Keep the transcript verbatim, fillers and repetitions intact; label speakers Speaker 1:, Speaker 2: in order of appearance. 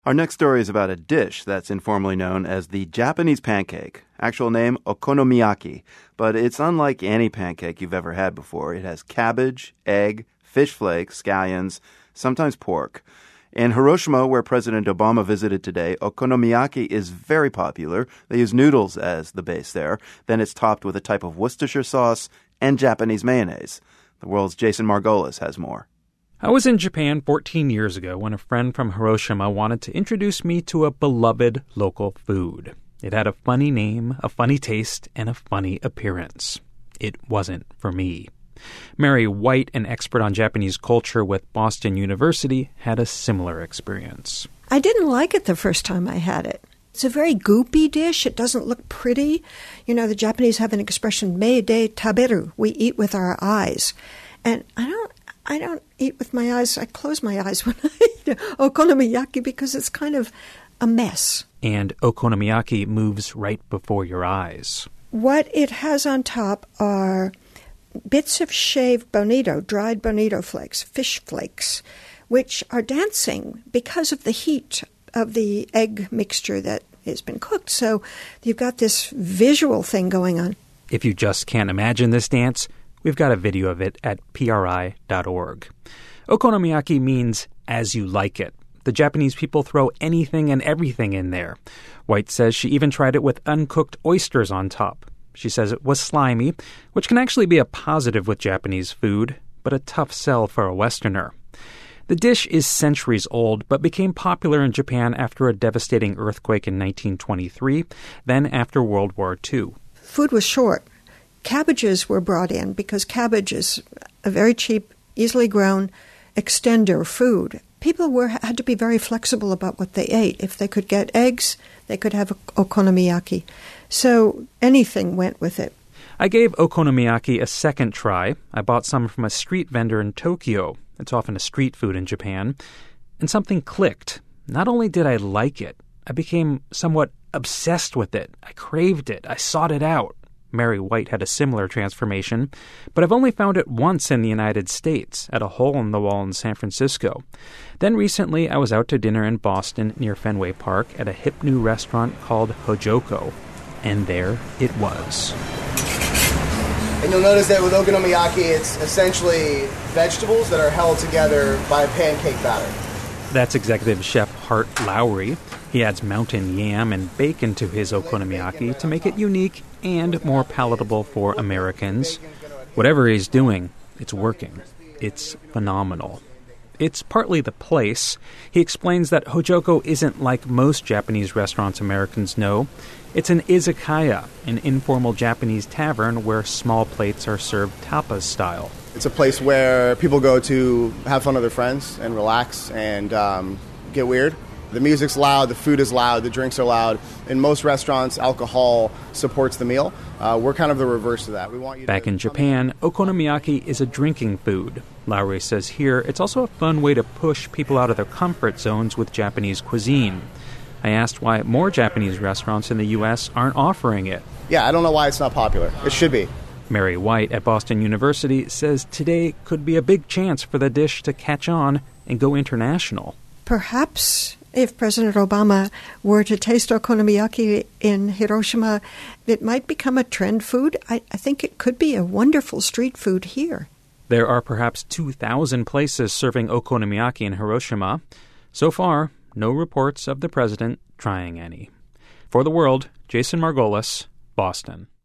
Speaker 1: Our next story is about a dish that's informally known as the Japanese pancake. Actual name, okonomiyaki. But it's unlike any pancake you've ever had before. It has cabbage, egg, fish flakes, scallions, sometimes pork. In Hiroshima, where President Obama visited today, okonomiyaki is very popular. They use noodles as the base there. Then it's topped with a type of Worcestershire sauce and Japanese mayonnaise. The world's Jason Margolis has more.
Speaker 2: I was in Japan fourteen years ago when a friend from Hiroshima wanted to introduce me to a beloved local food. It had a funny name, a funny taste, and a funny appearance. It wasn't for me. Mary White, an expert on Japanese culture with Boston University, had a similar experience.
Speaker 3: I didn't like it the first time I had it. It's a very goopy dish. It doesn't look pretty. You know, the Japanese have an expression, me de taberu. We eat with our eyes. And I don't I don't eat with my eyes. I close my eyes when I eat okonomiyaki because it's kind of a mess.
Speaker 2: And okonomiyaki moves right before your eyes.
Speaker 3: What it has on top are bits of shaved bonito, dried bonito flakes, fish flakes, which are dancing because of the heat of the egg mixture that has been cooked. So you've got this visual thing going on.
Speaker 2: If you just can't imagine this dance, we've got a video of it at P R I dot org. Okonomiyaki means as you like it. The Japanese people throw anything and everything in there. White says she even tried it with uncooked oysters on top. She says it was slimy, which can actually be a positive with Japanese food, but a tough sell for a Westerner. The dish is centuries old, but became popular in Japan after a devastating earthquake in nineteen twenty-three, then after World War Two.
Speaker 3: Food was short. Cabbages were brought in because cabbage is a very cheap, easily grown extender food. People were had to be very flexible about what they ate. If they could get eggs, they could have okonomiyaki. So anything went with it.
Speaker 2: I gave okonomiyaki a second try. I bought some from a street vendor in Tokyo. It's often a street food in Japan. And something clicked. Not only did I like it, I became somewhat obsessed with it. I craved it. I sought it out. Mary White had a similar transformation, but I've only found it once in the United States, at a hole in the wall in San Francisco. Then recently, I was out to dinner in Boston near Fenway Park at a hip new restaurant called Hojoko, and there it was.
Speaker 4: And you'll notice that with okonomiyaki, it's essentially vegetables that are held together by a pancake batter.
Speaker 2: That's Executive Chef Hart Lowry. He adds mountain yam and bacon to his okonomiyaki to make it unique and more palatable for Americans. Whatever he's doing, it's working. It's phenomenal. It's partly the place. He explains that Hojoko isn't like most Japanese restaurants Americans know. It's an izakaya, an informal Japanese tavern where small plates are served tapas style.
Speaker 4: It's a place where people go to have fun with their friends and relax and um, get weird. The music's loud, the food is loud, the drinks are loud. In most restaurants, alcohol supports the meal. Uh, we're kind of the reverse of that. We want you
Speaker 2: Back
Speaker 4: to
Speaker 2: in Japan, okonomiyaki is a drinking food. Lowry says here it's also a fun way to push people out of their comfort zones with Japanese cuisine. I asked why more Japanese restaurants in the U S aren't offering it.
Speaker 4: Yeah, I don't know why it's not popular. It should be.
Speaker 2: Mary White at Boston University says today could be a big chance for the dish to catch on and go international.
Speaker 3: Perhaps if President Obama were to taste okonomiyaki in Hiroshima, it might become a trend food. I, I think it could be a wonderful street food here.
Speaker 2: There are perhaps two thousand places serving okonomiyaki in Hiroshima. So far, no reports of the president trying any. For the World, Jason Margolis, Boston.